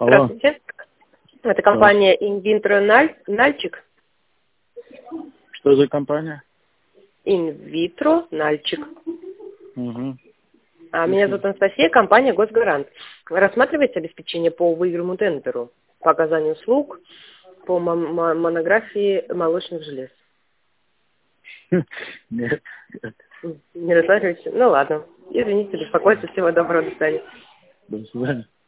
Алло. Здравствуйте. Это компания Инвитро Нальчик. Что за компания? Инвитро Нальчик. Угу. Меня зовут Анастасия, компания Госгарант. Вы рассматриваете обеспечение по выигранному тендеру по оказанию услуг по монографии молочных желез? Нет. Не рассматриваете? Ну ладно. Извините, беспокойство. Всего доброго. До свидания. До свидания.